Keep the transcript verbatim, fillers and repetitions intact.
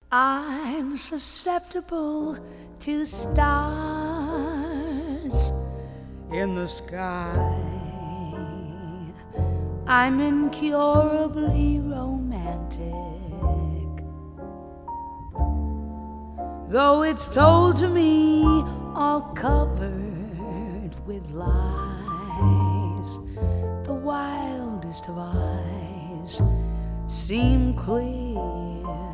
I'm susceptible to stars in the sky. I'm incurably romantic, though it's told to me all covered with lies. The wildest of eyes seem clear